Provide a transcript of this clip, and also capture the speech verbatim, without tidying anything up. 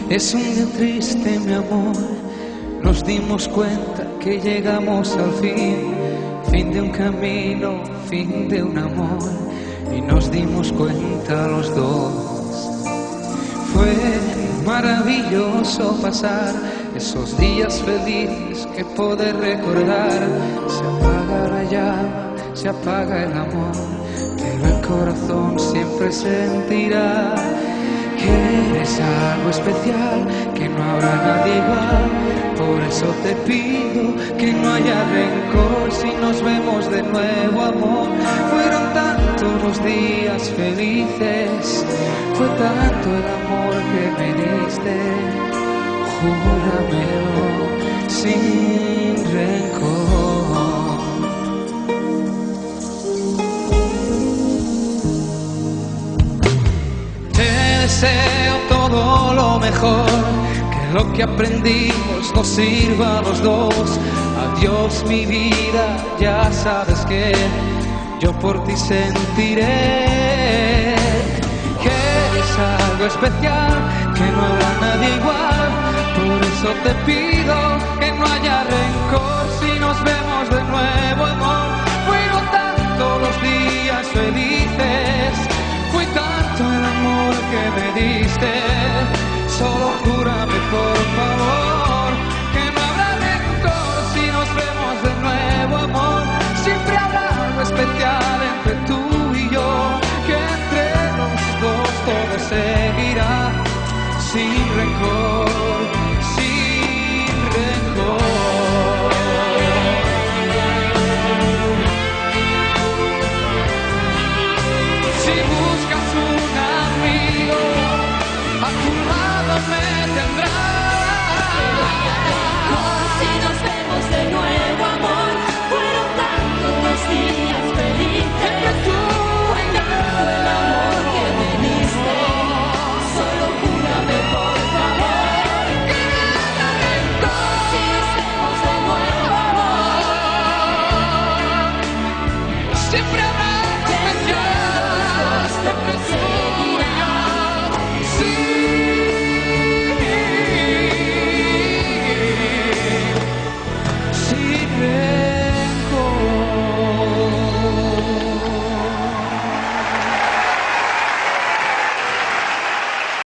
Es un día triste, mi amor, nos dimos cuenta que llegamos al fin, fin de un camino, fin de un amor, y nos dimos cuenta los dos. Fue maravilloso pasar esos días felices que poder recordar. Se apaga la llama, se apaga el amor, pero el corazón siempre sentirá que eres algo especial, que no habrá nadie igual. Por eso te pido que no haya rencor si nos vemos de nuevo, amor. Fueron tantos los días felices, fue tanto el amor que me diste. Júramelo sin rencor. Deseo todo lo mejor, que lo que aprendimos nos sirva a los dos. Adiós mi vida, ya sabes que yo por ti sentiré que eres algo especial, que no habrá nadie igual. Por eso te pido que no haya rencor si nos vemos de nuevo, amor. Fueron tantos los días felices,